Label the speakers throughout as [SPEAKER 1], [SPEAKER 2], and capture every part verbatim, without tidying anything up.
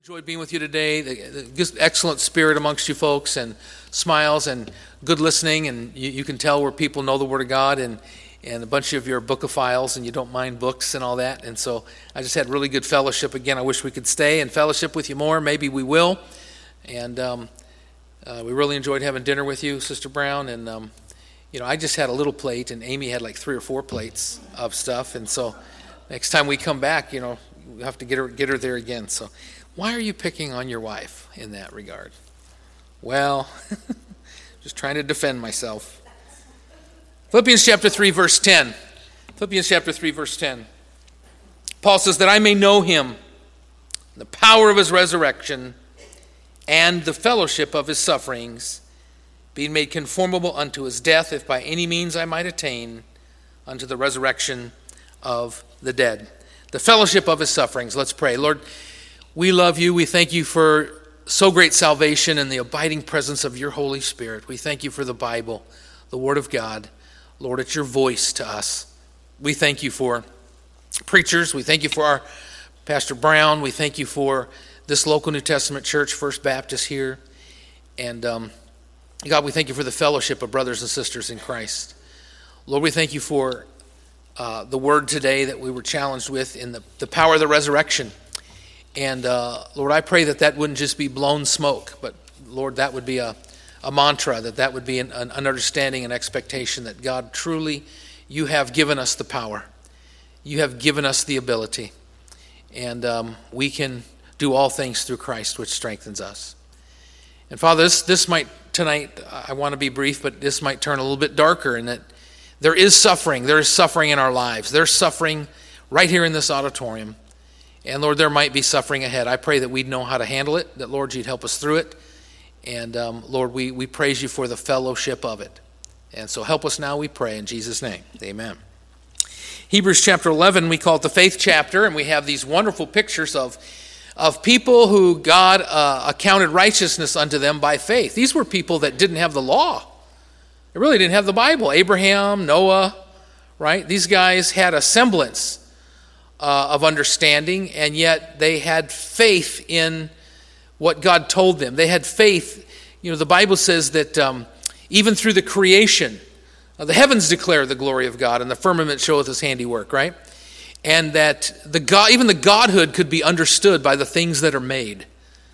[SPEAKER 1] Enjoyed being with you today. The, the excellent spirit amongst you folks, and smiles and good listening, and you, you can tell where people know the Word of God, and and a bunch of your bookophiles, and you don't mind books and all that. And so I just had really good fellowship. Again, I wish we could stay and fellowship with you more. Maybe we will. And um, uh, we really enjoyed having dinner with you, Sister Brown. And um, you know, I just had a little plate, and Amy had like three or four plates of stuff. And so next time we come back, you know, we have to get her get her there again. So. Why are you picking on your wife in that regard? Well, just trying to defend myself. Philippians chapter three, verse ten. Philippians chapter three, verse ten. Paul says, that I may know him, the power of his resurrection, and the fellowship of his sufferings, being made conformable unto his death, if by any means I might attain unto the resurrection of the dead. The fellowship of his sufferings. Let's pray. Lord, we love you. We thank you for so great salvation and the abiding presence of your Holy Spirit. We thank you for the Bible, the Word of God. Lord, it's your voice to us. We thank you for preachers. We thank you for our Pastor Brown. We thank you for this local New Testament church, First Baptist here. And um, God, we thank you for the fellowship of brothers and sisters in Christ. Lord, we thank you for uh, the word today that we were challenged with in the, the power of the resurrection. And uh, Lord, I pray that that wouldn't just be blown smoke, but Lord, that would be a, a mantra, that that would be an, an understanding and expectation that God, truly, you have given us the power. You have given us the ability. And um, we can do all things through Christ, which strengthens us. And Father, this, this might, tonight, I want to be brief, but this might turn a little bit darker in that there is suffering. There is suffering in our lives. There's suffering right here in this auditorium. And Lord, there might be suffering ahead. I pray that we'd know how to handle it, that Lord, you'd help us through it. And um, Lord, we, we praise you for the fellowship of it. And so help us now, we pray, in Jesus' name. Amen. Hebrews chapter eleven, we call it the faith chapter, and we have these wonderful pictures of, of people who God uh, accounted righteousness unto them by faith. These were people that didn't have the law. They really didn't have the Bible. Abraham, Noah, right? These guys had a semblance Uh, of understanding, and yet they had faith in what God told them. They had faith. You know, the Bible says that um, even through the creation, uh, the heavens declare the glory of God, and the firmament showeth his handiwork, right? And that the God, even the Godhood could be understood by the things that are made.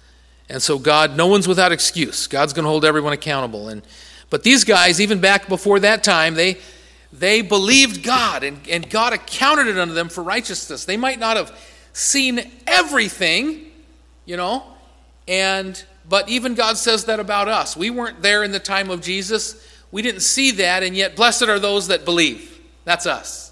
[SPEAKER 1] And so God, no one's without excuse. God's going to hold everyone accountable. And but these guys, even back before that time, they They believed God, and, and God accounted it unto them for righteousness. They might not have seen everything, you know, and but even God says that about us. We weren't there in the time of Jesus. We didn't see that, and yet blessed are those that believe. That's us.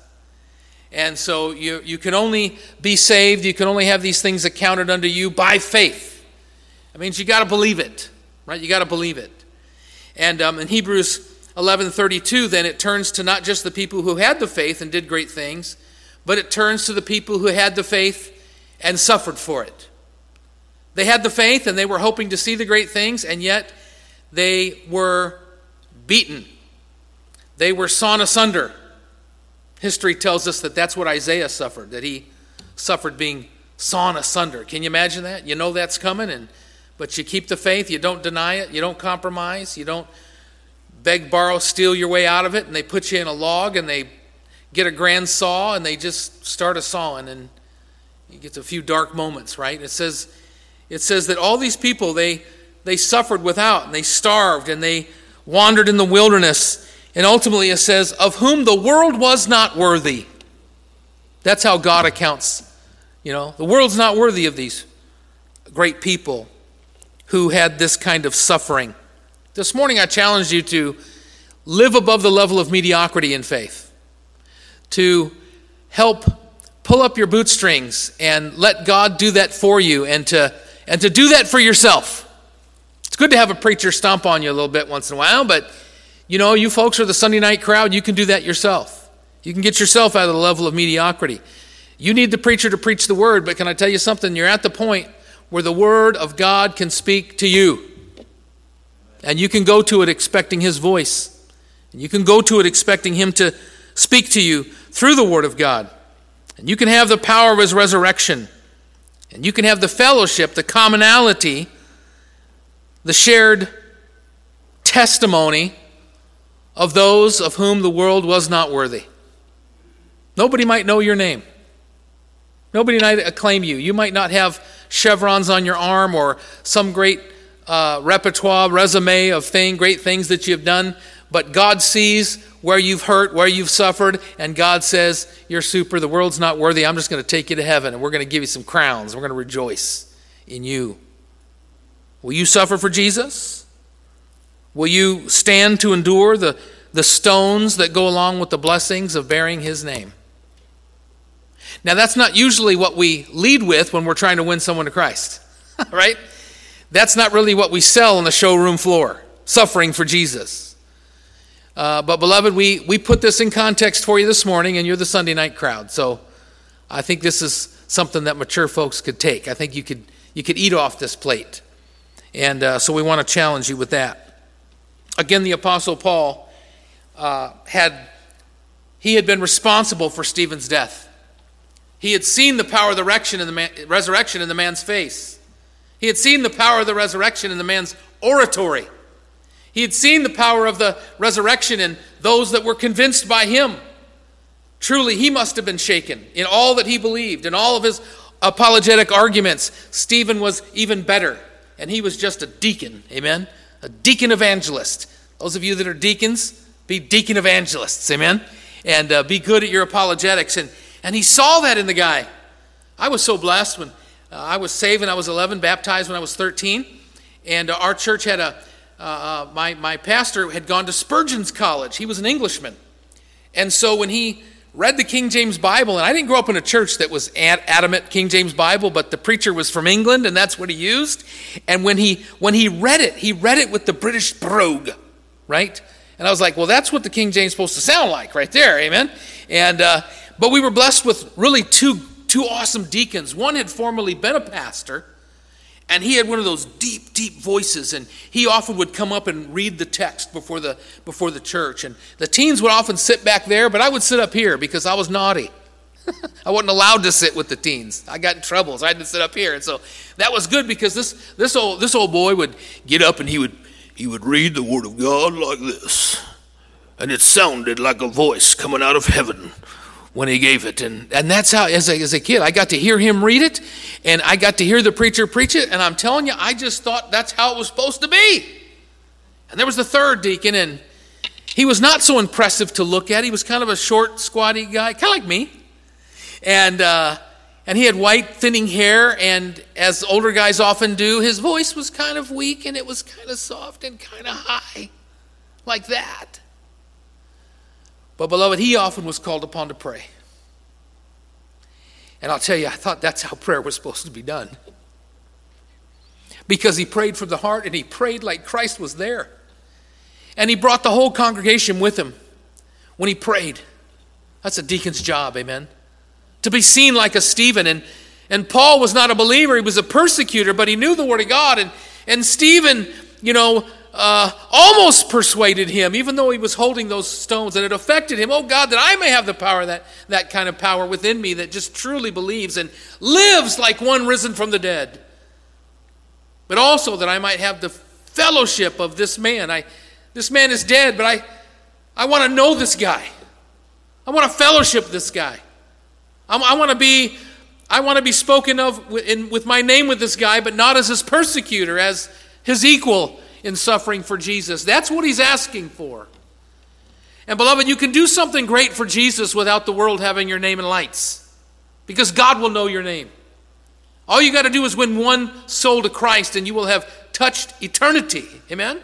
[SPEAKER 1] And so you, you can only be saved, you can only have these things accounted unto you by faith. That means you got to believe it, right? You got to believe it. And um, in Hebrews eleven thirty-two, then it turns to not just the people who had the faith and did great things, but it turns to the people who had the faith and suffered for it. They had the faith and they were hoping to see the great things, and yet they were beaten. They were sawn asunder. History tells us that that's what Isaiah suffered, that he suffered being sawn asunder. Can you imagine that? You know that's coming, and but you keep the faith, you don't deny it, you don't compromise, you don't beg, borrow, steal your way out of it, and they put you in a log, and they get a grand saw, and they just start a sawing, and you get to a few dark moments, right? It says, it says that all these people, they they suffered without, and they starved, and they wandered in the wilderness, and ultimately it says, of whom the world was not worthy. That's how God accounts. You know, the world's not worthy of these great people who had this kind of suffering. This morning I challenged you to live above the level of mediocrity in faith, to help pull up your bootstrings and let God do that for you, and to and to do that for yourself. It's good to have a preacher stomp on you a little bit once in a while, but you know, you folks are the Sunday night crowd, you can do that yourself. You can get yourself out of the level of mediocrity. You need the preacher to preach the word, but can I tell you something? You're at the point where the word of God can speak to you. And you can go to it expecting his voice. And you can go to it expecting him to speak to you through the word of God. And you can have the power of his resurrection And you can have the fellowship, the commonality, the shared testimony of those of whom the world was not worthy. Nobody might know your name. Nobody might acclaim you. You might not have chevrons on your arm or some great uh, repertoire, resume of thing, great things that you've done, but God sees where you've hurt, where you've suffered, and God says, you're super, the world's not worthy, I'm just going to take you to heaven, and we're going to give you some crowns. We're going to rejoice in you. Will you suffer for Jesus? Will you stand to endure the, the stones that go along with the blessings of bearing his name? Now, that's not usually what we lead with when we're trying to win someone to Christ, right? That's not really what we sell on the showroom floor, suffering for Jesus. Uh, but, beloved, we, we put this in context for you this morning, and you're the Sunday night crowd. So I think this is something that mature folks could take. I think you could, you could eat off this plate. And uh, so we want to challenge you with that. Again, the Apostle Paul uh, had, he had been responsible for Stephen's death. He had seen the power of the resurrection in the, man, resurrection in the man's face. He had seen the power of the resurrection in the man's oratory. He had seen the power of the resurrection in those that were convinced by him. Truly, he must have been shaken in all that he believed, in all of his apologetic arguments. Stephen was even better, and he was just a deacon, amen? A deacon evangelist. Those of you that are deacons, be deacon evangelists, amen? And uh, be good at your apologetics. And, and he saw that in the guy. I was so blessed when uh, I was saved when I was eleven, baptized when I was thirteen. And uh, our church had a, uh, uh, my, my pastor had gone to Spurgeon's College. He was an Englishman. And so when he read the King James Bible, and I didn't grow up in a church that was adamant King James Bible, but the preacher was from England, and that's what he used. And when he when he read it, he read it with the British brogue, right? And I was like, well, that's what the King James is supposed to sound like right there, amen? And uh, but we were blessed with really two two awesome deacons. One had formerly been a pastor, and he had one of those deep, deep voices, and he often would come up and read the text before the before the church. And the teens would often sit back there, but I would sit up here because I was naughty. I wasn't allowed to sit with the teens. I got in trouble, so I had to sit up here. And so that was good because this this old this old boy would get up and he would he would read the Word of God like this, and it sounded like a voice coming out of heaven when he gave it. And, and that's how, as a, as a kid, I got to hear him read it, and I got to hear the preacher preach it, and I'm telling you, I just thought that's how it was supposed to be. And there was the third deacon, and he was not so impressive to look at. He was kind of a short, squatty guy, kind of like me. And uh, and he had white, thinning hair, and as older guys often do, his voice was kind of weak, and it was kind of soft and kind of high, like that. But, beloved, he often was called upon to pray. And I'll tell you, I thought that's how prayer was supposed to be done. Because he prayed from the heart, and he prayed like Christ was there. And he brought the whole congregation with him when he prayed. That's a deacon's job, amen? To be seen like a Stephen. And, and Paul was not a believer, he was a persecutor, but he knew the Word of God. And, and Stephen, you know, Uh, almost persuaded him, even though he was holding those stones, and it affected him. Oh God, that I may have the power, that, that kind of power within me that just truly believes and lives like one risen from the dead. But also that I might have the fellowship of this man. I, this man is dead, but I, I want to know this guy. I want to fellowship this guy. I, I want to be, I want to be spoken of in, with my name with this guy, but not as his persecutor, as his equal in suffering for Jesus. That's what he's asking for. And beloved, you can do something great for Jesus without the world having your name in lights, because God will know your name. All you got to do is win one soul to Christ, and you will have touched eternity. Amen?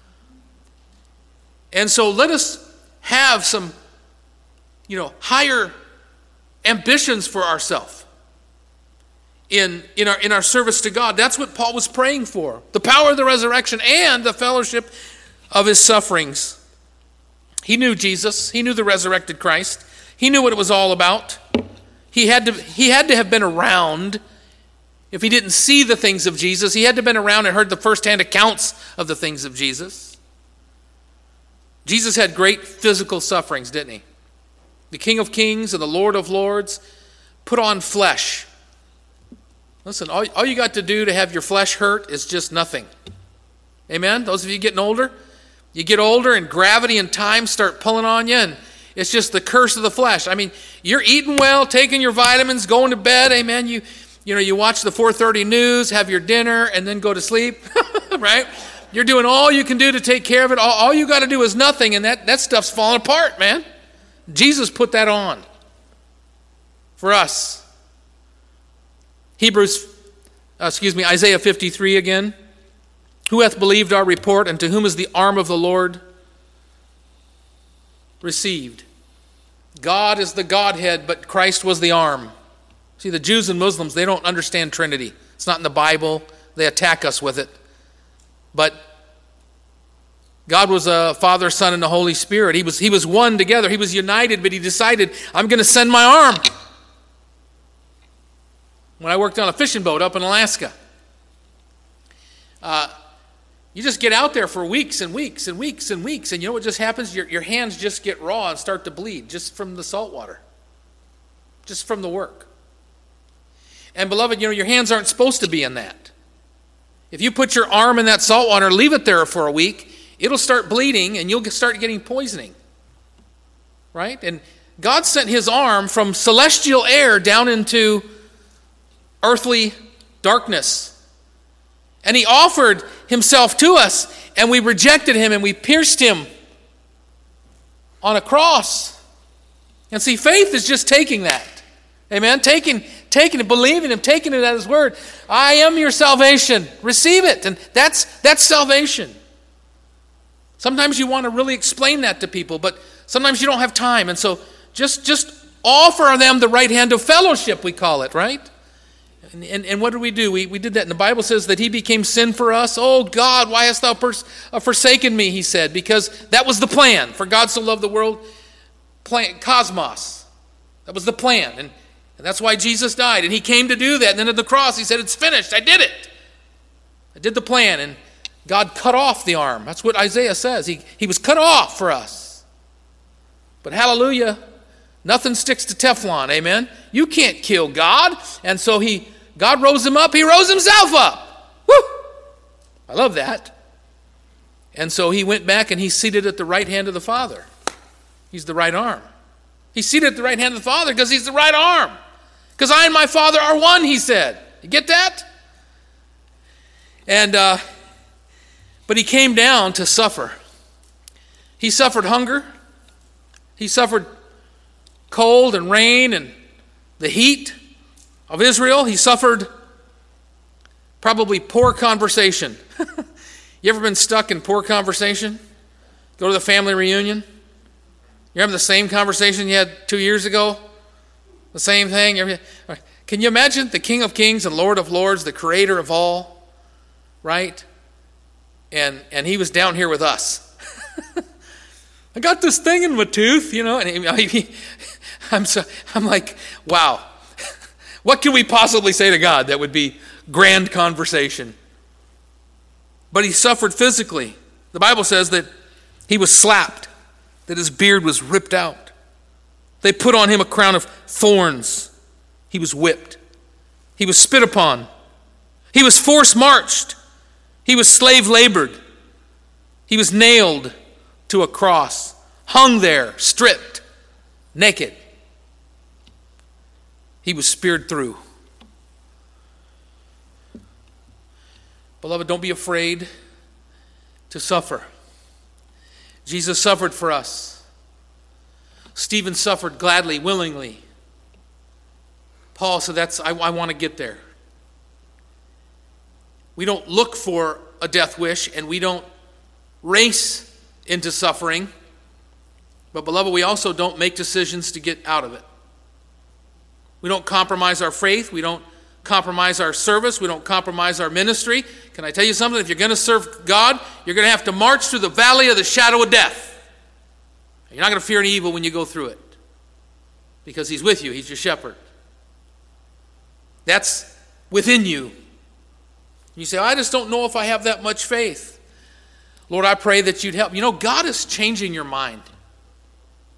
[SPEAKER 1] And so let us have some, you know, higher ambitions for ourselves. In, in, our, in our service to God. That's what Paul was praying for. The power of the resurrection and the fellowship of his sufferings. He knew Jesus. He knew the resurrected Christ. He knew what it was all about. He had to, he had to have been around. If he didn't see the things of Jesus, he had to have been around and heard the firsthand accounts of the things of Jesus. Jesus had great physical sufferings, didn't he? The King of Kings and the Lord of Lords put on flesh. Listen, all, all you got to do to have your flesh hurt is just nothing. Amen? Those of you getting older, you get older and gravity and time start pulling on you, and it's just the curse of the flesh. I mean, you're eating well, taking your vitamins, going to bed, amen? You you know, you watch the four thirty news, have your dinner, and then go to sleep, right? You're doing all you can do to take care of it. All, all you got to do is nothing, and that, that stuff's falling apart, man. Jesus put that on for us. Hebrews, uh, excuse me, Isaiah fifty-three again. Who hath believed our report, and to whom is the arm of the Lord received? God is the Godhead, but Christ was the arm. See, the Jews and Muslims, they don't understand Trinity. It's not in the Bible. They attack us with it. But God was a Father, Son, and the Holy Spirit. He was, he was one together. He was united, but he decided, I'm going to send my arm. When I worked on a fishing boat up in Alaska, uh, you just get out there for weeks and weeks and weeks and weeks, and you know what just happens? Your, your hands just get raw and start to bleed just from the salt water, just from the work. And beloved, you know, your hands aren't supposed to be in that. If you put your arm in that salt water, leave it there for a week, it'll start bleeding and you'll start getting poisoning. Right? And God sent his arm from celestial air down into earthly darkness. And he offered himself to us, and we rejected him and we pierced him on a cross. And see, faith is just taking that. Amen? Taking, taking it, believing him, taking it at his word. I am your salvation. Receive it. And that's, that's salvation. Sometimes you want to really explain that to people, but sometimes you don't have time. And so just, just offer them the right hand of fellowship, we call it, right? And, and, and what did we do? We, we did that. And the Bible says that he became sin for us. Oh, God, why hast thou pers- uh, forsaken me, he said, because that was the plan. For God so loved the world, plan, cosmos. That was the plan. And, and that's why Jesus died. And he came to do that. And then at the cross, he said, it's finished. I did it. I did the plan. And God cut off the arm. That's what Isaiah says. He, he was cut off for us. But hallelujah, nothing sticks to Teflon, amen? You can't kill God. And so he, God rose him up. He rose himself up. Woo! I love that. And so he went back and he's seated at the right hand of the Father. He's the right arm. He's seated at the right hand of the Father because he's the right arm. Because I and my Father are one, he said. You get that? And, uh, but he came down to suffer. He suffered hunger. He suffered cold and rain and the heat of Israel. He suffered probably poor conversation. You ever been stuck in poor conversation? Go to the family reunion. You're having the same conversation you had two years ago? The same thing? Can you imagine the King of Kings and Lord of Lords, the creator of all, right? And and he was down here with us. I got this thing in my tooth, you know, and he, I'm so, I'm like, wow. What can we possibly say to God that would be grand conversation? But he suffered physically. The Bible says that he was slapped, that his beard was ripped out. They put on him a crown of thorns. He was whipped. He was spit upon. He was force-marched. He was slave-labored. He was nailed to a cross, hung there, stripped, naked. He was speared through. Beloved, don't be afraid to suffer. Jesus suffered for us. Stephen suffered gladly, willingly. Paul said, "That's I, I want to get there." We don't look for a death wish, and we don't race into suffering. But beloved, we also don't make decisions to get out of it. We don't compromise our faith. We don't compromise our service. We don't compromise our ministry. Can I tell you something? If you're going to serve God, you're going to have to march through the valley of the shadow of death. You're not going to fear any evil when you go through it, because he's with you. He's your shepherd. That's within you. You say, I just don't know if I have that much faith. Lord, I pray that you'd help. You know, God is changing your mind.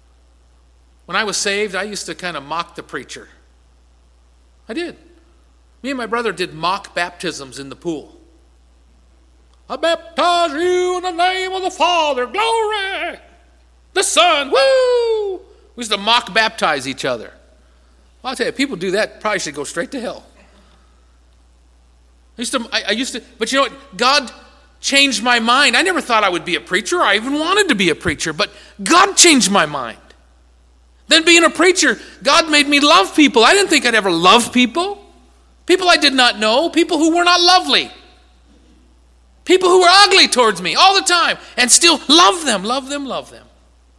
[SPEAKER 1] When I was saved, I used to kind of mock the preacher. I did. Me and my brother did mock baptisms in the pool. I baptize you in the name of the Father, glory, the Son, woo! We used to mock baptize each other. Well, I'll tell you, people do that, probably should go straight to hell. I used to, I, I used to, but you know what? God changed my mind. I never thought I would be a preacher. I even wanted to be a preacher, but God changed my mind. Then being a preacher, God made me love people. I didn't think I'd ever love people. People I did not know, people who were not lovely. People who were ugly towards me all the time, and still love them, love them, love them.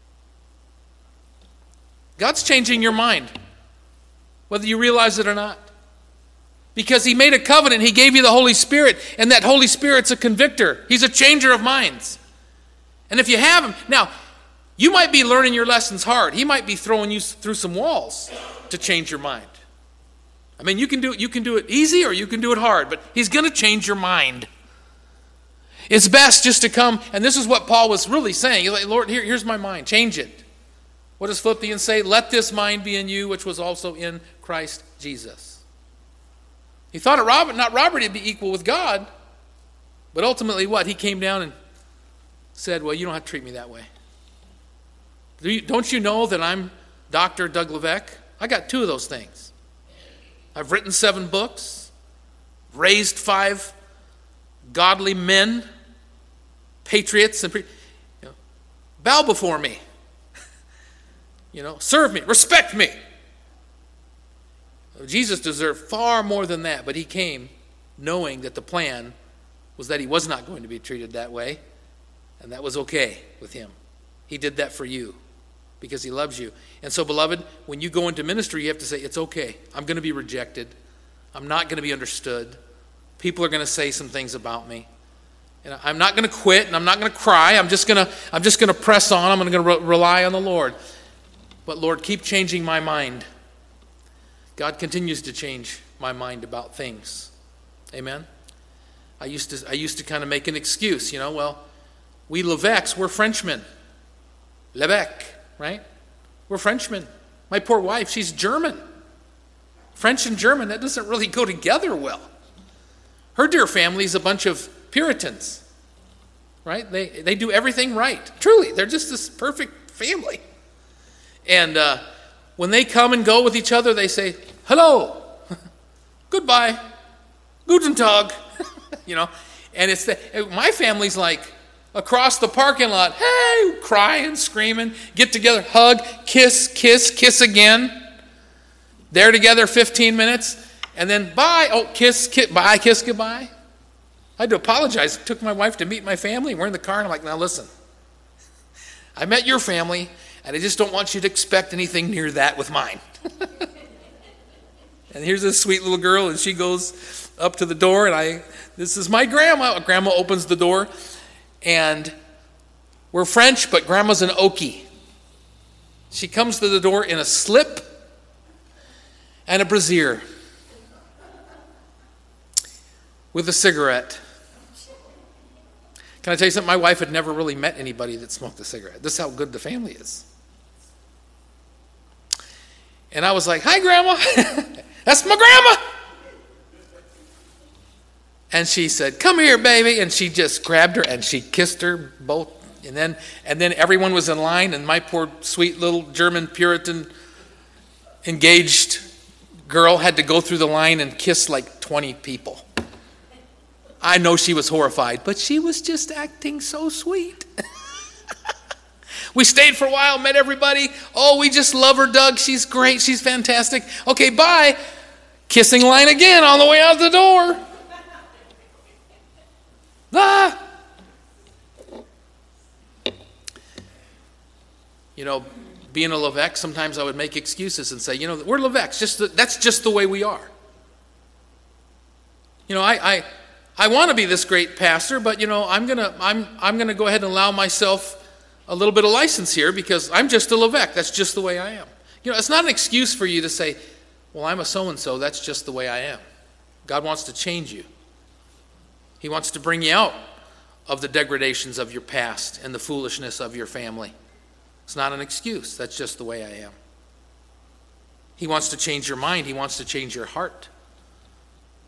[SPEAKER 1] God's changing your mind, whether you realize it or not. Because he made a covenant, he gave you the Holy Spirit, and that Holy Spirit's a convictor. He's a changer of minds. And if you have him, now, you might be learning your lessons hard. He might be throwing you through some walls to change your mind. I mean, you can do it, you can do it easy or you can do it hard, but he's going to change your mind. It's best just to come, and this is what Paul was really saying. He's like, Lord, here, here's my mind. Change it. What does Philippians say? Let this mind be in you, which was also in Christ Jesus. He thought it robbery, not robbery to be equal with God, but ultimately what? He came down and said, well, you don't have to treat me that way. Do you, don't you know that I'm Doctor Doug Levesque? I got two of those things. I've written seven books, raised five godly men, patriots, and pre- you know, bow before me. You know, serve me, respect me. Jesus deserved far more than that, but he came knowing that the plan was that he was not going to be treated that way, and that was okay with him. He did that for you because he loves you. And so, beloved, when you go into ministry, you have to say, it's okay. I'm going to be rejected. I'm not going to be understood. People are going to say some things about me. And I'm not going to quit, and I'm not going to cry. I'm just going to I'm just going to press on. I'm going to re- rely on the Lord. But Lord, keep changing my mind. God continues to change my mind about things. Amen? I used to I used to kind of make an excuse, you know, well, we Levesques, we're Frenchmen. Levesque, right? We're Frenchmen. My poor wife, she's German. French and German, that doesn't really go together well. Her dear family is a bunch of Puritans, right? They they do everything right. Truly, they're just this perfect family. And uh, when they come and go with each other, they say, hello, goodbye, guten Tag, you know. And it's the, my family's like across the parking lot, hey, crying, screaming, get together, hug, kiss, kiss, kiss again. They're together fifteen minutes, and then bye, oh, kiss, kiss, bye, kiss, goodbye. I had to apologize. I took my wife to meet my family. We're in the car, and I'm like, now listen, I met your family, and I just don't want you to expect anything near that with mine. And here's this sweet little girl, and she goes up to the door, and I, this is my grandma. Grandma opens the door, and we're French, but Grandma's an Okie. She comes to the door in a slip and a brassiere with a cigarette. Can I tell you something? My wife had never really met anybody that smoked a cigarette. This is how good the family is. And I was like, hi, Grandma. That's my grandma. And she said, come here, baby. And she just grabbed her and she kissed her both. And then and then everyone was in line, and my poor sweet little German Puritan engaged girl had to go through the line and kiss like twenty people. I know she was horrified, but she was just acting so sweet. We stayed for a while, met everybody. Oh, we just love her, Doug. She's great. She's fantastic. Okay, bye. Kissing line again on the way out the door. Ah. You know, being a Levesque, sometimes I would make excuses and say, you know, we're Levesques. Just the, that's just the way we are. You know, I I, I want to be this great pastor, but you know, I'm gonna I'm I'm gonna go ahead and allow myself a little bit of license here because I'm just a Levesque. That's just the way I am. You know, it's not an excuse for you to say, well, I'm a so-and-so. That's just the way I am. God wants to change you. He wants to bring you out of the degradations of your past and the foolishness of your family. It's not an excuse. That's just the way I am. He wants to change your mind. He wants to change your heart.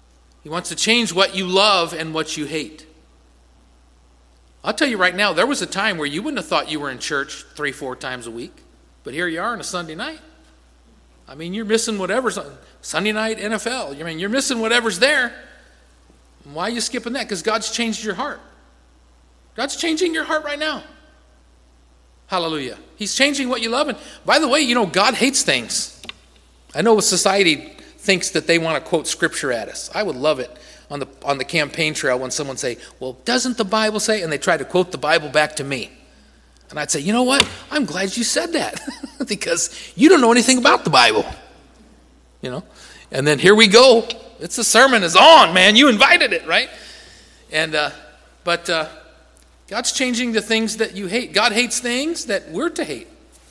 [SPEAKER 1] He wants to change what you love and what you hate. I'll tell you right now, there was a time where you wouldn't have thought you were in church three, four times a week. But here you are on a Sunday night. I mean, you're missing whatever's on Sunday night N F L. I mean, you're missing whatever's there. Why are you skipping that? Because God's changed your heart. God's changing your heart right now. Hallelujah. He's changing what you love. And by the way, you know, God hates things. I know society thinks that they want to quote scripture at us. I would love it on the on the campaign trail when someone say, well, doesn't the Bible say? And they try to quote the Bible back to me. And I'd say, you know what? I'm glad you said that because you don't know anything about the Bible. You know? And then here we go. It's the sermon is on, man. You invited it, right? And uh, but uh, God's changing the things that you hate. God hates things that we're to hate.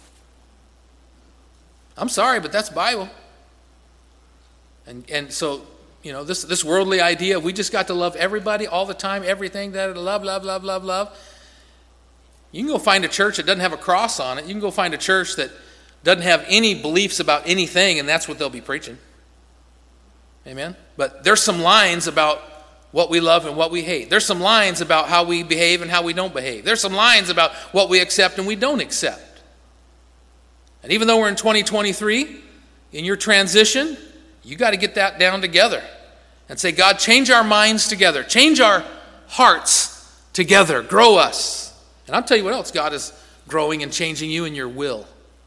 [SPEAKER 1] I'm sorry, but that's Bible. And and so, you know, this this worldly idea, we just got to love everybody all the time, everything, that love, love, love, love, love. You can go find a church that doesn't have a cross on it. You can go find a church that doesn't have any beliefs about anything, and that's what they'll be preaching. Amen? But there's some lines about what we love and what we hate. There's some lines about how we behave and how we don't behave. There's some lines about what we accept and we don't accept. And even though we're in twenty twenty-three, in your transition, you got to get that down together and say, God, change our minds together. Change our hearts together. Grow us. And I'll tell you what else God is growing and changing you in your will.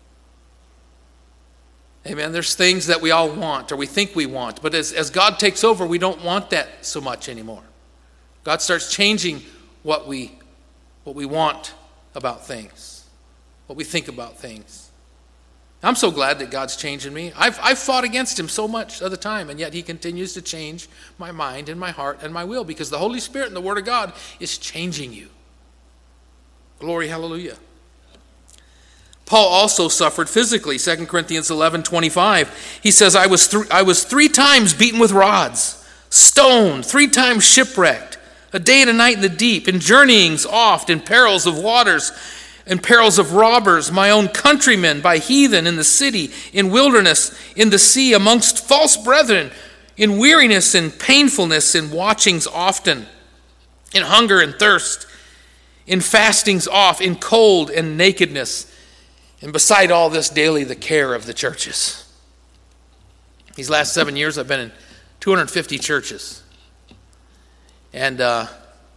[SPEAKER 1] Amen. There's things that we all want or we think we want. But as, as God takes over, we don't want that so much anymore. God starts changing what we, what we want about things, what we think about things. I'm so glad that God's changing me. I've, I've fought against him so much of the time, and yet he continues to change my mind and my heart and my will because the Holy Spirit and the Word of God is changing you. Glory, hallelujah. Paul also suffered physically. Second Corinthians eleven twenty-five. He says, I was, th- I was three times beaten with rods, stoned, three times shipwrecked, a day and a night in the deep, in journeyings oft, in perils of waters, in perils of robbers, my own countrymen, by heathen, in the city, in wilderness, in the sea, amongst false brethren, in weariness and painfulness, in watchings often, in hunger and thirst, in fastings oft, in cold and nakedness, and beside all this daily the care of the churches. These last seven years I've been in two hundred fifty churches. And uh,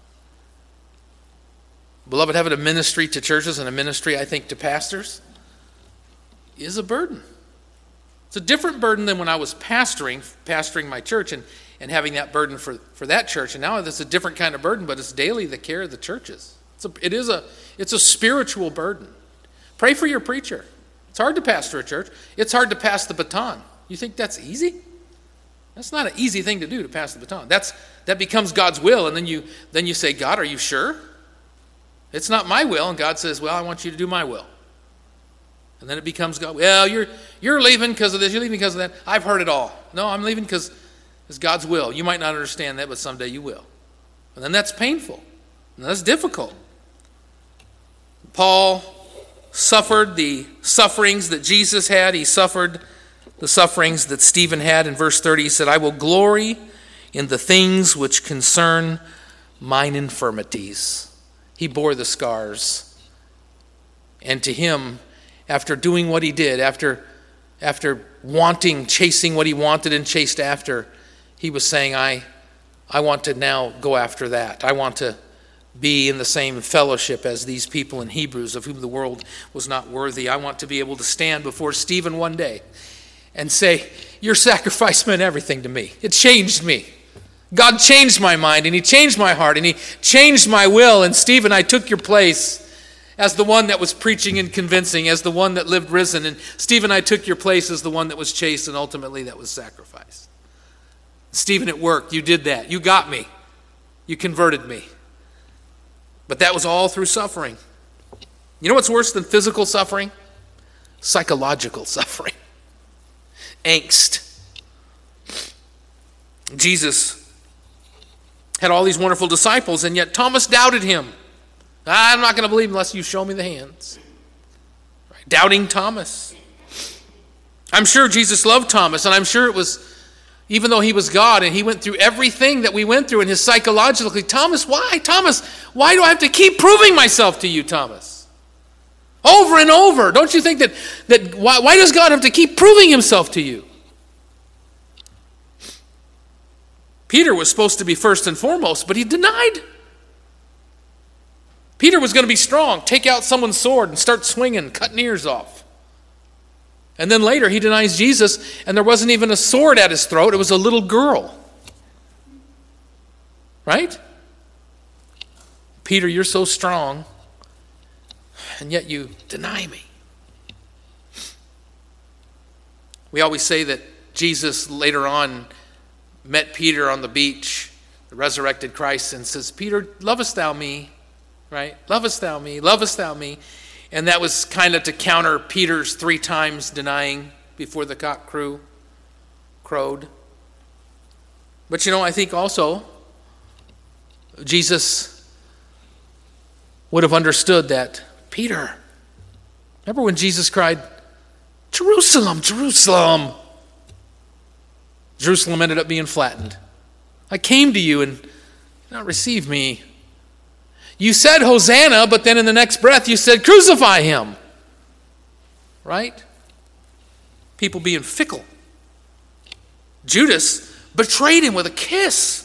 [SPEAKER 1] beloved, having a ministry to churches and a ministry, I think, to pastors is a burden. It's a different burden than when I was pastoring, pastoring my church and, and having that burden for, for that church. And now it's a different kind of burden, but it's daily the care of the churches. It's a, it is a, it's a spiritual burden. Pray for your preacher. It's hard to pastor a church. It's hard to pass the baton. You think that's easy? That's not an easy thing to do, to pass the baton. That's that becomes God's will, and then you then you say, God, are you sure? It's not my will, and God says, well, I want you to do my will. And then it becomes God. Well, you're you're leaving because of this. You're leaving because of that. I've heard it all. No, I'm leaving because it's God's will. You might not understand that, but someday you will. And then that's painful. And that's difficult. Paul suffered the sufferings that Jesus had. He suffered the sufferings that Stephen had. In verse thirty, he said, I will glory in the things which concern mine infirmities. He bore the scars. And to him, after doing what he did, after, after wanting, chasing what he wanted and chased after, he was saying, I, I want to now go after that. I want to be in the same fellowship as these people in Hebrews, of whom the world was not worthy. I want to be able to stand before Stephen one day and say, your sacrifice meant everything to me. It changed me. God changed my mind, and he changed my heart, and he changed my will. And Stephen, I took your place as the one that was preaching and convincing, as the one that lived risen. And Stephen, I took your place as the one that was chased and ultimately that was sacrificed. Stephen, it worked. You did that. You got me. You converted me. But that was all through suffering. You know what's worse than physical suffering? Psychological suffering. Angst. Jesus had all these wonderful disciples, and yet Thomas doubted him. I'm not going to believe unless you show me the hands. Right? Doubting Thomas. I'm sure Jesus loved Thomas, and I'm sure it was Even though he was God and he went through everything that we went through, and his psychologically, Thomas, why? Thomas, why do I have to keep proving myself to you, Thomas? Over and over. Don't you think that, that why, why does God have to keep proving himself to you? Peter was supposed to be first and foremost, but he denied. Peter was going to be strong, take out someone's sword and start swinging, cutting ears off. And then later he denies Jesus, and there wasn't even a sword at his throat. It was a little girl. Right? Peter, you're so strong, and yet you deny me. We always say that Jesus later on met Peter on the beach, the resurrected Christ, and says, Peter, lovest thou me? Right? Lovest thou me? Lovest thou me? And that was kind of to counter Peter's three times denying before the cock crew crowed. But you know, I think also Jesus would have understood that Peter, remember when Jesus cried, Jerusalem, Jerusalem. Jerusalem ended up being flattened. I came to you and you did not receive me. You said Hosanna, but then in the next breath you said crucify him. Right? People being fickle. Judas betrayed him with a kiss.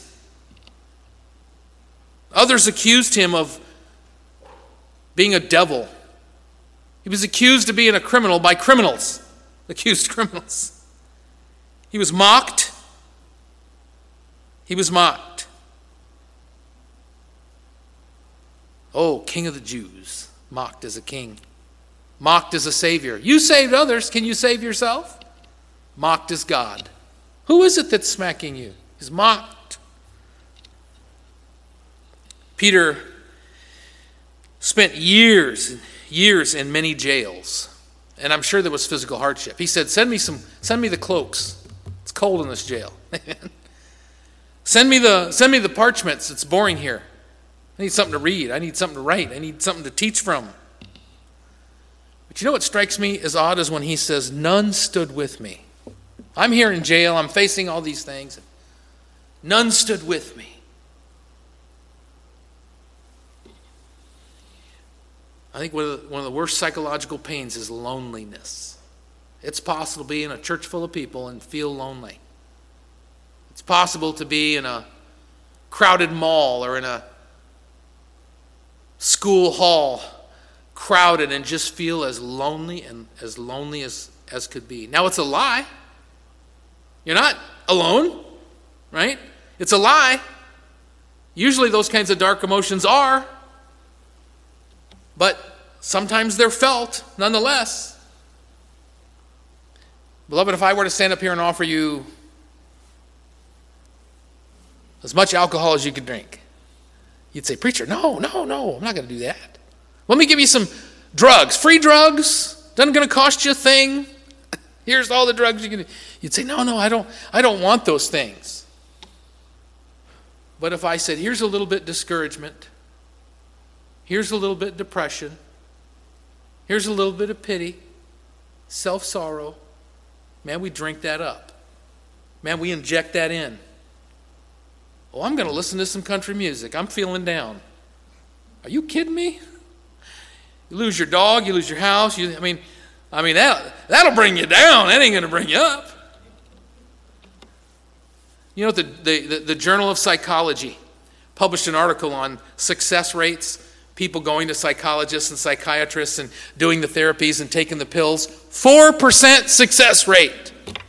[SPEAKER 1] Others accused him of being a devil. He was accused of being a criminal by criminals. Accused criminals. He was mocked. He was mocked. Oh, King of the Jews, mocked as a king. Mocked as a savior. You saved others. Can you save yourself? Mocked as God. Who is it that's smacking you? He's mocked. Peter spent years and years in many jails. And I'm sure there was physical hardship. He said, send me some, send me the cloaks. It's cold in this jail. send me the, send me the parchments. It's boring here. I need something to read. I need something to write. I need something to teach from. But you know what strikes me as odd is when he says, none stood with me. I'm here in jail. I'm facing all these things. None stood with me. I think one of, the, one of the worst psychological pains is loneliness. It's possible to be in a church full of people and feel lonely. It's possible to be in a crowded mall or in a school hall, crowded, and just feel as lonely and as lonely as, as could be. Now, it's a lie. You're not alone, right? It's a lie. Usually those kinds of dark emotions are, but sometimes they're felt nonetheless. Beloved, if I were to stand up here and offer you as much alcohol as you could drink, you'd say, preacher, no, no, no, I'm not going to do that. Let me give you some drugs, free drugs, doesn't going to cost you a thing. Here's all the drugs you can do. You'd say, no, no, I don't, I don't want those things. But if I said, here's a little bit discouragement, here's a little bit depression, here's a little bit of pity, self-sorrow, man, we drink that up. Man, we inject that in. Oh, I'm going to listen to some country music. I'm feeling down. Are you kidding me? You lose your dog, you lose your house. You, I mean, I mean that, that'll bring you down. That ain't going to bring you up. You know, the, the, the, the Journal of Psychology published an article on success rates, people going to psychologists and psychiatrists and doing the therapies and taking the pills. four percent success rate.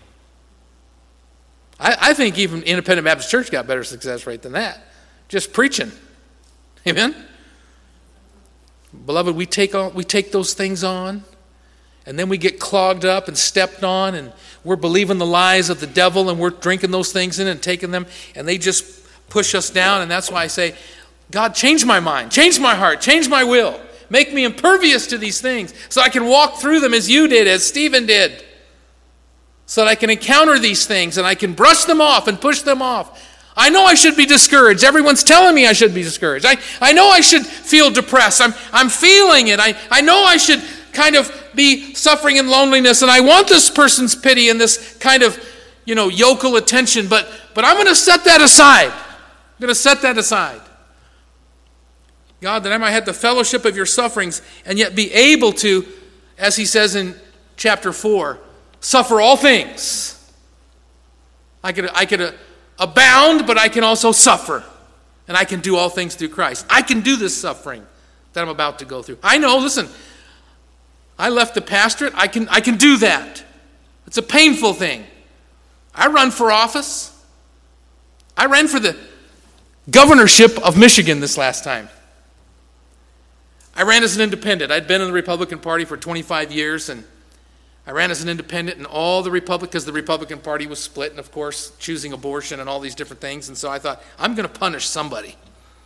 [SPEAKER 1] I, I think even Independent Baptist Church got better success rate than that. Just preaching. Amen? Beloved, we take on, we take those things on, and then we get clogged up and stepped on, and we're believing the lies of the devil, and we're drinking those things in and taking them, and they just push us down. And that's why I say, God, change my mind, change my heart, change my will. Make me impervious to these things so I can walk through them as you did, as Stephen did. So that I can encounter these things and I can brush them off and push them off. I know I should be discouraged. Everyone's telling me I should be discouraged. I, I know I should feel depressed. I'm, I'm feeling it. I, I know I should kind of be suffering in loneliness, and I want this person's pity and this kind of you know, yokel attention, but, but I'm going to set that aside. I'm going to set that aside. God, that I might have the fellowship of your sufferings and yet be able to, as he says in chapter four, suffer all things. I could, I could uh, abound, but I can also suffer. And I can do all things through Christ. I can do this suffering that I'm about to go through. I know, listen, I left the pastorate. I can, I can do that. It's a painful thing. I run for office. I ran for the governorship of Michigan this last time. I ran as an independent. I'd been in the Republican Party for twenty-five years, and I ran as an independent, and all the Republicans, because the Republican Party was split, and of course, choosing abortion and all these different things, and so I thought, I'm going to punish somebody.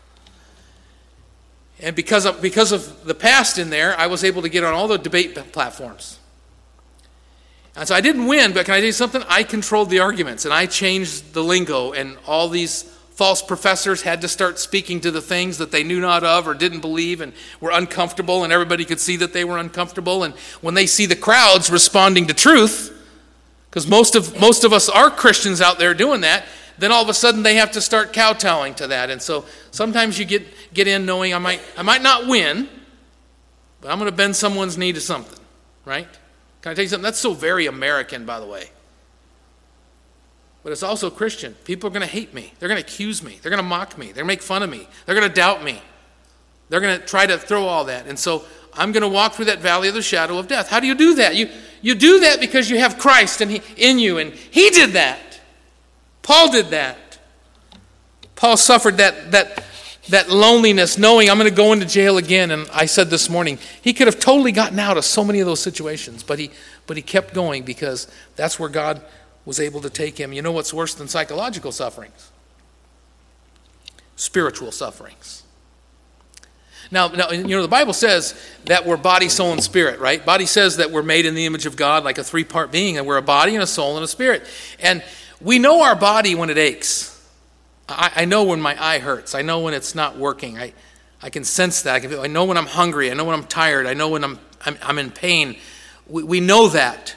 [SPEAKER 1] And because of, because of the past in there, I was able to get on all the debate platforms. And so I didn't win, but can I tell you something? I controlled the arguments, and I changed the lingo, and all these false professors had to start speaking to the things that they knew not of or didn't believe and were uncomfortable, and everybody could see that they were uncomfortable. And when they see the crowds responding to truth, because most of most of us are Christians out there doing that, then all of a sudden they have to start kowtowing to that. And so sometimes you get get in knowing I might I might not win, but I'm going to bend someone's knee to something, right? Can I tell you something? That's so very American, by the way. But it's also Christian. People are going to hate me. They're going to accuse me. They're going to mock me. They're going to make fun of me. They're going to doubt me. They're going to try to throw all that. And so I'm going to walk through that valley of the shadow of death. How do you do that? You, you do that because you have Christ and he, in you, and he did that. Paul did that. Paul suffered that, that, that loneliness, knowing I'm going to go into jail again. And I said this morning, he could have totally gotten out of so many of those situations, but he, but he kept going because that's where God was able to take him. You know what's worse than psychological sufferings? Spiritual sufferings. Now, now, you know, the Bible says that we're body, soul, and spirit, right? Body says that we're made in the image of God, like a three-part being, and we're a body and a soul and a spirit. And we know our body when it aches. I, I know when my eye hurts. I know when it's not working. I, I can sense that. I, can, I know when I'm hungry. I know when I'm tired. I know when I'm, I'm, I'm in pain. We, we know that.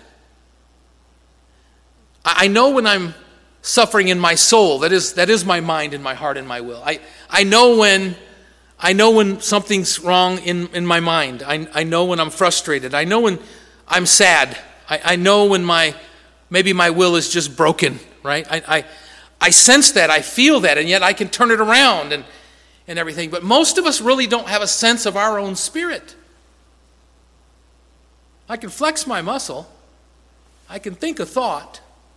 [SPEAKER 1] I know when I'm suffering in my soul. That is that is my mind and my heart and my will. I, I know when I know when something's wrong in, in my mind. I, I know when I'm frustrated. I know when I'm sad. I, I know when my maybe my will is just broken, right? I, I I sense that, I feel that, and yet I can turn it around and, and everything. But most of us really don't have a sense of our own spirit. I can flex my muscle. I can think a thought.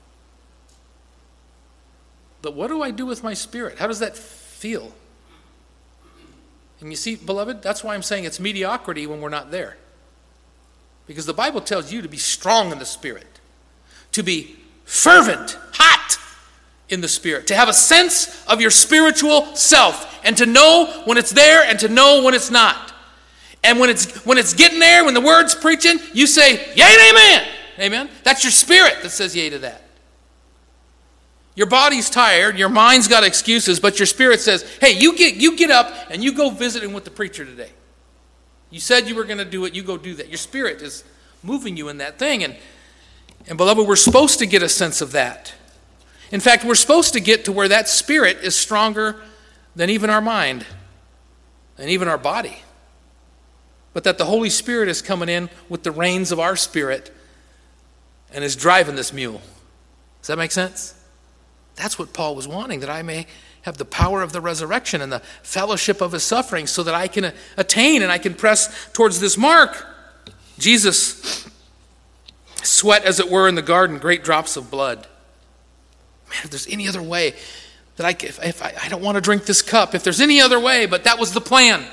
[SPEAKER 1] But what do I do with my spirit? How does that feel? And you see, beloved, that's why I'm saying it's mediocrity when we're not there. Because the Bible tells you to be strong in the Spirit, to be fervent, hot in the Spirit, to have a sense of your spiritual self, and to know when it's there and to know when it's not. And when it's when it's getting there, when the word's preaching, you say, yea and amen. Amen? That's your spirit that says yea to that. Your body's tired, your mind's got excuses, but your spirit says, hey, you get you get up and you go visiting with the preacher today. You said you were going to do it, you go do that. Your spirit is moving you in that thing. And, and beloved, we're supposed to get a sense of that. In fact, we're supposed to get to where that spirit is stronger than even our mind and even our body. But that the Holy Spirit is coming in with the reins of our spirit and is driving this mule. Does that make sense? That's what Paul was wanting, that I may have the power of the resurrection and the fellowship of his suffering so that I can attain and I can press towards this mark. Jesus sweat, as it were, in the garden, great drops of blood. Man, if there's any other way that I can, if, if I, I don't want to drink this cup, if there's any other way, but that was the plan.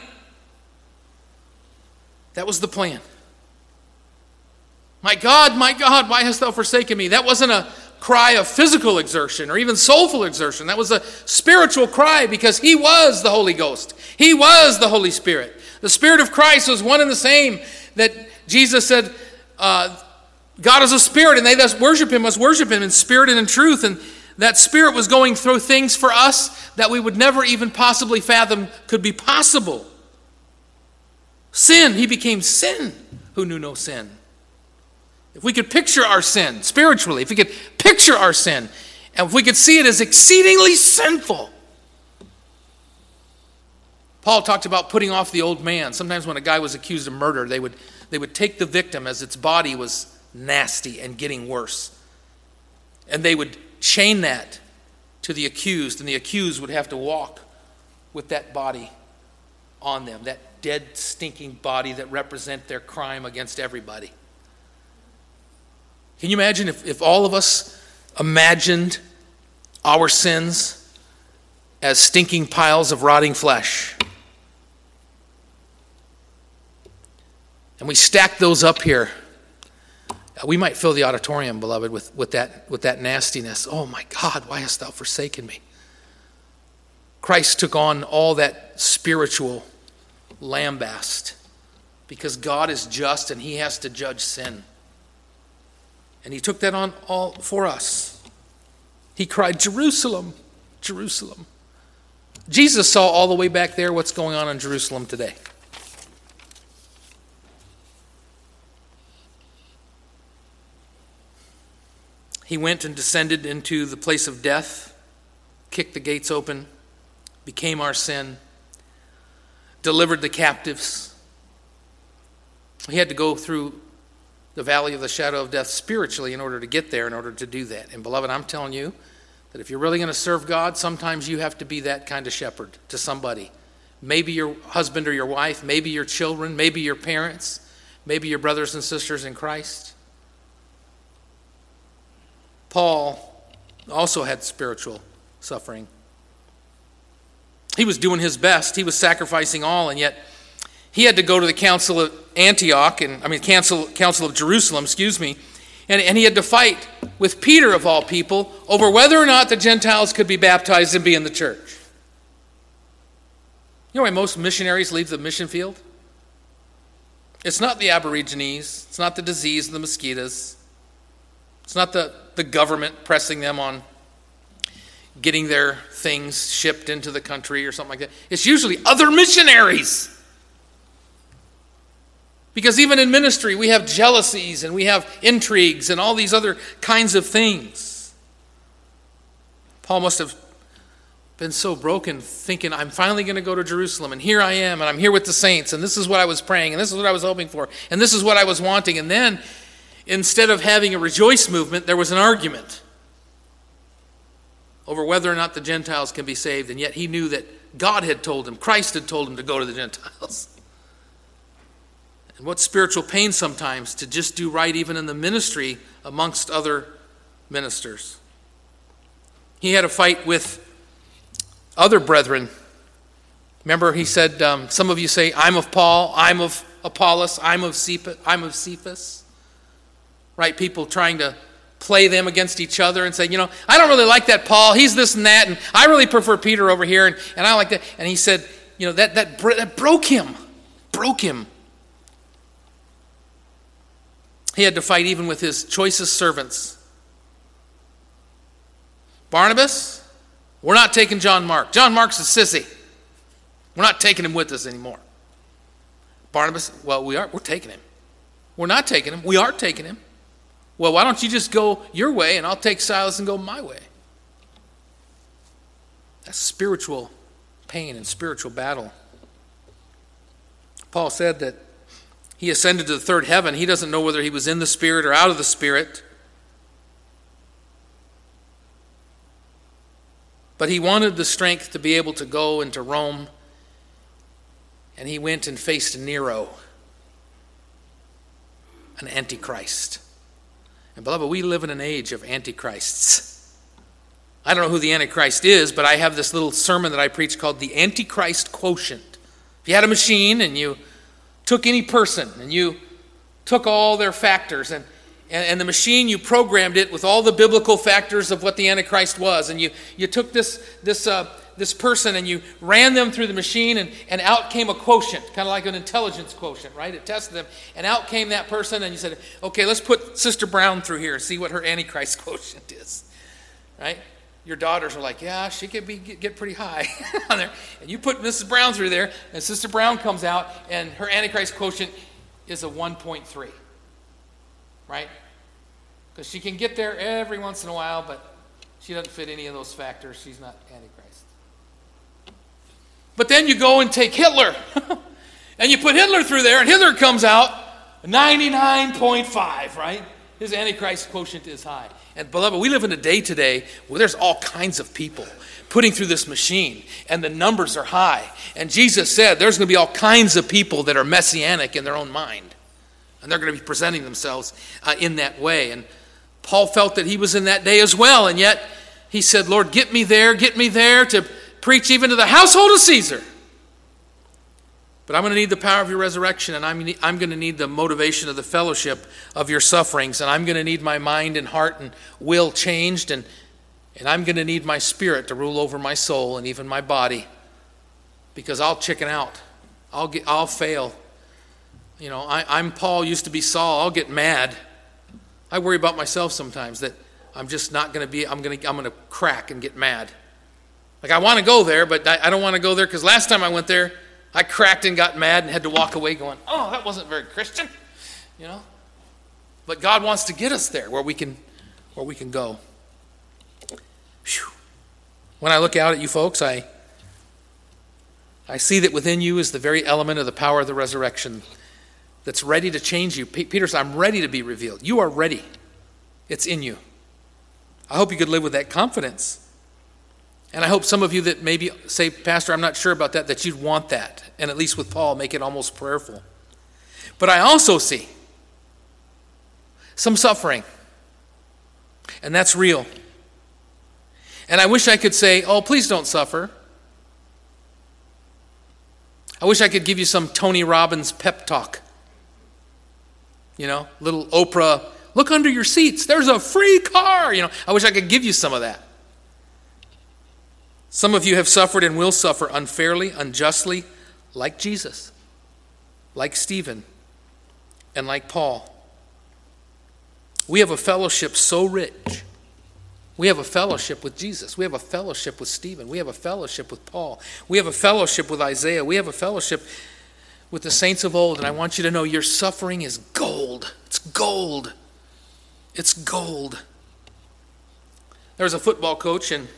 [SPEAKER 1] That was the plan. My God, my God, why hast thou forsaken me? That wasn't a cry of physical exertion or even soulful exertion. That was a spiritual cry because he was the Holy Ghost. He was the Holy Spirit. The Spirit of Christ was one and the same that Jesus said, uh, God is a spirit, and they that worship him must worship him in spirit and in truth. And that Spirit was going through things for us that we would never even possibly fathom could be possible. Sin, he became sin who knew no sin. if we could picture our sin spiritually, if we could picture our sin, and if we could see it as exceedingly sinful. Paul talked about putting off the old man. Sometimes when a guy was accused of murder, they would, they would take the victim as its body was nasty and getting worse. And they would chain that to the accused, and the accused would have to walk with that body on them, that dead, stinking body that represent their crime against everybody. Can you imagine if, if all of us imagined our sins as stinking piles of rotting flesh? And we stack those up here. We might fill the auditorium, beloved, with, with, that, with that nastiness. Oh my God, why hast thou forsaken me? Christ took on all that spiritual lambast because God is just and he has to judge sin. And he took that on all for us. He cried, Jerusalem, Jerusalem. Jesus saw all the way back there what's going on in Jerusalem today. He went and descended into the place of death, kicked the gates open, became our sin, delivered the captives. He had to go through the valley of the shadow of death spiritually in order to get there, in order to do that. And beloved, I'm telling you that if you're really going to serve God, sometimes you have to be that kind of shepherd to somebody. Maybe your husband or your wife, maybe your children, maybe your parents, maybe your brothers and sisters in Christ. Paul also had spiritual suffering. He was doing his best. He was sacrificing all, and yet he had to go to the council of Antioch, and I mean council, council of Jerusalem, excuse me, and, and he had to fight with Peter of all people over whether or not the Gentiles could be baptized and be in the church. You know why most missionaries leave the mission field? It's not the Aborigines. It's not the disease and the mosquitoes. It's not the, the government pressing them on getting their things shipped into the country or something like that. It's usually other missionaries. Because even in ministry, we have jealousies and we have intrigues and all these other kinds of things. Paul must have been so broken thinking, I'm finally going to go to Jerusalem, and here I am, and I'm here with the saints, and this is what I was praying, and this is what I was hoping for, and this is what I was wanting. And then, instead of having a rejoice movement, there was an argument over whether or not the Gentiles can be saved. And yet he knew that God had told him, Christ had told him to go to the Gentiles. And what spiritual pain sometimes to just do right even in the ministry amongst other ministers. He had a fight with other brethren. Remember he said, um, some of you say, I'm of Paul, I'm of Apollos, I'm of Cephas. I'm of Cephas. Right, people trying to play them against each other and say, you know, I don't really like that Paul. He's this and that, and I really prefer Peter over here, and, and I like that. And he said, you know, that that, that broke him, broke him. He had to fight even with his choicest servants. Barnabas, we're not taking John Mark. John Mark's a sissy. We're not taking him with us anymore. Barnabas, well, we are. We're taking him. We're not taking him. We are taking him. Well, why don't you just go your way and I'll take Silas and go my way? That's spiritual pain and spiritual battle. Paul said that he ascended to the third heaven. He doesn't know whether he was in the Spirit or out of the Spirit. But he wanted the strength to be able to go into Rome, and he went and faced Nero, an antichrist. And beloved, we live in an age of antichrists. I don't know who the antichrist is, but I have this little sermon that I preach called the Antichrist Quotient. If you had a machine and you took any person and you took all their factors and, and, and the machine, you programmed it with all the biblical factors of what the Antichrist was, and you, you took this, this, uh, this person and you ran them through the machine, and, and out came a quotient, kind of like an intelligence quotient, right? It tested them, and out came that person, and you said, okay, let's put Sister Brown through here and see what her Antichrist quotient is, right? Your daughters are like, yeah, she could be get, get pretty high on there. And you put Missus Brown through there, and Sister Brown comes out, and her Antichrist quotient is a one point three, right? Because she can get there every once in a while, but she doesn't fit any of those factors. She's not Antichrist. But then you go and take Hitler, and you put Hitler through there, and Hitler comes out ninety-nine point five, right? His Antichrist quotient is high. And beloved, we live in a day today where there's all kinds of people putting through this machine, and the numbers are high. And Jesus said there's going to be all kinds of people that are messianic in their own mind, and they're going to be presenting themselves uh, in that way. And Paul felt that he was in that day as well, and yet he said, Lord, get me there, get me there to preach even to the household of Caesar. But I'm going to need the power of your resurrection, and I'm, I'm going to need the motivation of the fellowship of your sufferings, and I'm going to need my mind and heart and will changed, and, and I'm going to need my spirit to rule over my soul and even my body, because I'll chicken out. I'll get, I'll fail. You know, I, I'm Paul, used to be Saul. I'll get mad. I worry about myself sometimes that I'm just not going to be, I'm going to I'm going to crack and get mad. Like I want to go there, but I, I don't want to go there because last time I went there, I cracked and got mad and had to walk away going, oh, that wasn't very Christian, you know. But God wants to get us there where we can, where we can go. Whew. When I look out at you folks, I, I see that within you is the very element of the power of the resurrection that's ready to change you. P- Peter said, I'm ready to be revealed. You are ready. It's in you. I hope you could live with that confidence. And I hope some of you that maybe say, Pastor, I'm not sure about that, that you'd want that. And at least with Paul, make it almost prayerful. But I also see some suffering. And that's real. And I wish I could say, oh, please don't suffer. I wish I could give you some Tony Robbins pep talk. You know, little Oprah, look under your seats. There's a free car. You know, I wish I could give you some of that. Some of you have suffered and will suffer unfairly, unjustly, like Jesus, like Stephen, and like Paul. We have a fellowship so rich. We have a fellowship with Jesus. We have a fellowship with Stephen. We have a fellowship with Paul. We have a fellowship with Isaiah. We have a fellowship with the saints of old. And I want you to know your suffering is gold. It's gold. It's gold. There was a football coach, and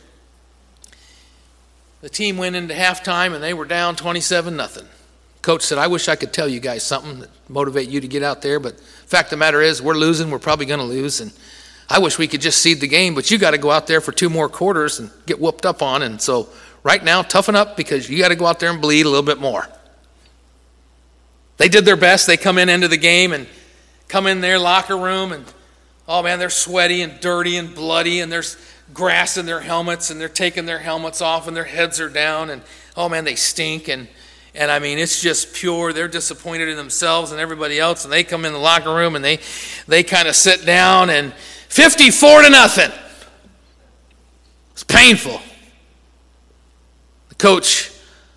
[SPEAKER 1] the team went into halftime, and they were down twenty-seven nothing. Coach said, I wish I could tell you guys something that motivate you to get out there, but the fact of the matter is we're losing. We're probably going to lose, and I wish we could just seed the game, but you got to go out there for two more quarters and get whooped up on. And so right now, toughen up because you got to go out there and bleed a little bit more. They did their best. They come in into the game and come in their locker room, and oh man, they're sweaty and dirty and bloody, and there's grass in their helmets, and they're taking their helmets off, and their heads are down, and oh man, they stink, and and I mean, it's just pure. They're disappointed in themselves and everybody else, and they come in the locker room, and they they kind of sit down, and fifty-four to nothing. It's painful. The coach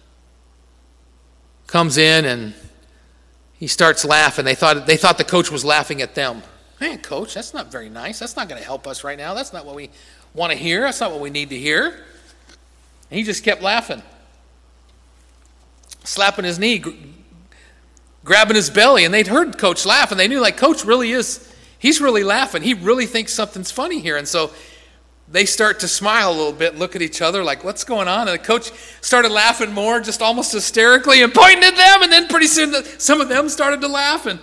[SPEAKER 1] comes in, and he starts laughing. They thought they thought the coach was laughing at them. Hey, coach, that's not very nice. That's not going to help us right now. That's not what we want to hear. That's not what we need to hear. And he just kept laughing, slapping his knee, gr- grabbing his belly. And they'd heard coach laugh, and they knew, like, coach really is, he's really laughing. He really thinks something's funny here. And so they start to smile a little bit and look at each other like, what's going on? And the coach started laughing more, just almost hysterically, and pointing at them. And then pretty soon the, some of them started to laugh. And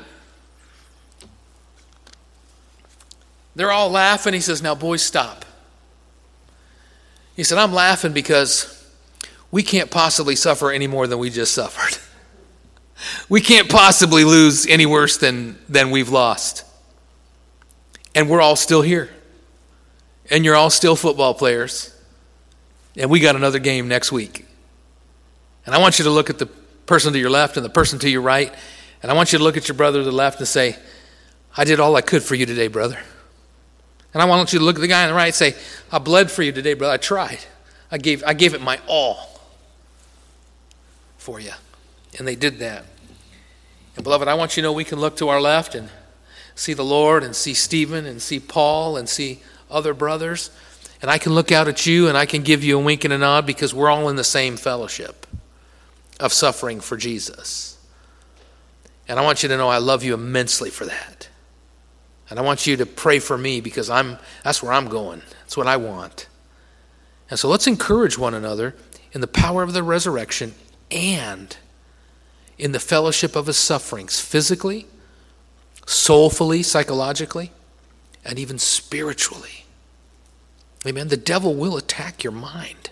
[SPEAKER 1] they're all laughing. He says, now, boys, stop. He said, I'm laughing because we can't possibly suffer any more than we just suffered. We can't possibly lose any worse than, than we've lost. And we're all still here. And you're all still football players. And we got another game next week. And I want you to look at the person to your left and the person to your right. And I want you to look at your brother to the left and say, I did all I could for you today, brother. And I want you to look at the guy on the right and say, I bled for you today, brother. I tried. I gave, I gave it my all for you. And they did that. And beloved, I want you to know we can look to our left and see the Lord and see Stephen and see Paul and see other brothers. And I can look out at you and I can give you a wink and a nod because we're all in the same fellowship of suffering for Jesus. And I want you to know I love you immensely for that. And I want you to pray for me because I'm that's where I'm going. That's what I want. And so let's encourage one another in the power of the resurrection and in the fellowship of his sufferings, physically, soulfully, psychologically, and even spiritually. Amen. The devil will attack your mind.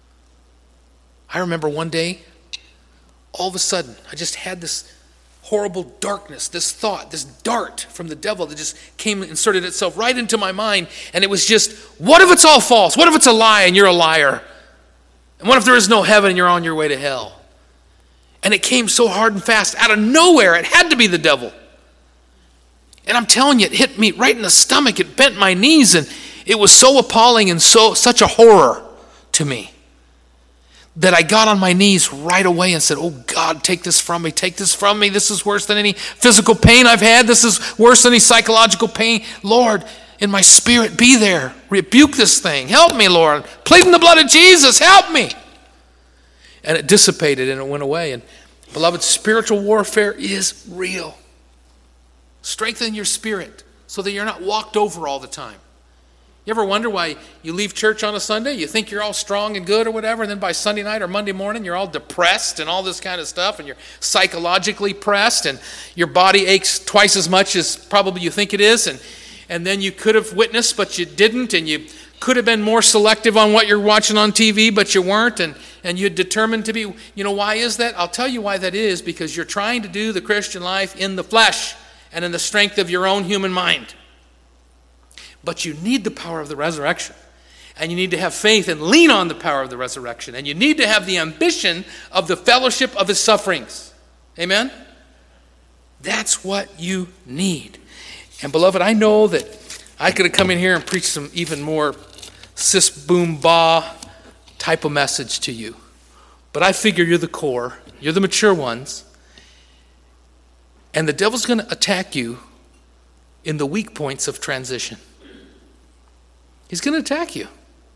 [SPEAKER 1] I remember one day, all of a sudden, I just had this horrible darkness, this thought, this dart from the devil that just came and inserted itself right into my mind. And it was just, what if it's all false? What if it's a lie and you're a liar? And what if there is no heaven and you're on your way to hell? And it came so hard and fast out of nowhere. It had to be the devil. And I'm telling you, it hit me right in the stomach. It bent my knees, and it was so appalling and so such a horror to me that I got on my knees right away and said, oh God, take this from me. Take this from me. This is worse than any physical pain I've had. This is worse than any psychological pain. Lord, in my spirit, be there. Rebuke this thing. Help me, Lord. Pleading the blood of Jesus. Help me. And it dissipated and it went away. And beloved, spiritual warfare is real. Strengthen your spirit so that you're not walked over all the time. You ever wonder why you leave church on a Sunday? You think you're all strong and good or whatever, and then by Sunday night or Monday morning, you're all depressed and all this kind of stuff, and you're psychologically pressed, and your body aches twice as much as probably you think it is, and, and then you could have witnessed, but you didn't, and you could have been more selective on what you're watching on T V, but you weren't, and, and you're determined to be. You know, why is that? I'll tell you why that is, because you're trying to do the Christian life in the flesh and in the strength of your own human mind. But you need the power of the resurrection. And you need to have faith and lean on the power of the resurrection. And you need to have the ambition of the fellowship of his sufferings. Amen? That's what you need. And beloved, I know that I could have come in here and preached some even more sis boom ba type of message to you. But I figure you're the core. You're the mature ones. And the devil's going to attack you in the weak points of transition. He's going to attack you.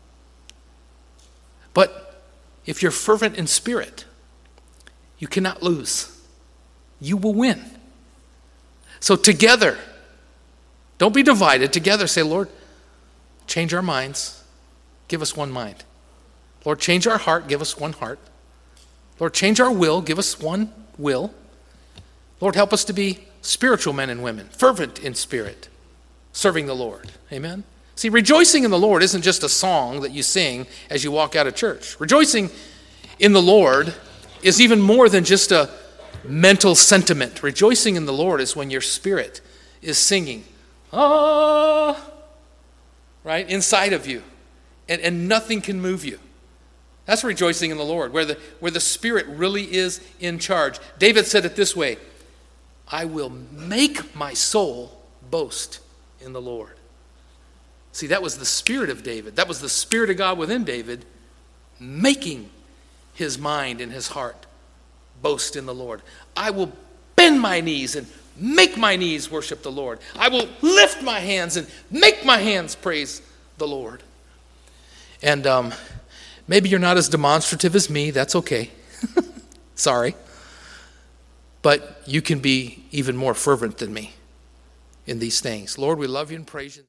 [SPEAKER 1] But if you're fervent in spirit, you cannot lose. You will win. So together, don't be divided. Together say, Lord, change our minds. Give us one mind. Lord, change our heart. Give us one heart. Lord, change our will. Give us one will. Lord, help us to be spiritual men and women, fervent in spirit, serving the Lord. Amen? See, rejoicing in the Lord isn't just a song that you sing as you walk out of church. Rejoicing in the Lord is even more than just a mental sentiment. Rejoicing in the Lord is when your spirit is singing, ah, right, inside of you, and, and nothing can move you. That's rejoicing in the Lord, where the, where the Spirit really is in charge. David said it this way, I will make my soul boast in the Lord. See, that was the spirit of David. That was the Spirit of God within David, making his mind and his heart boast in the Lord. I will bend my knees and make my knees worship the Lord. I will lift my hands and make my hands praise the Lord. And um, maybe you're not as demonstrative as me. That's okay. Sorry. But you can be even more fervent than me in these things. Lord, we love you and praise you.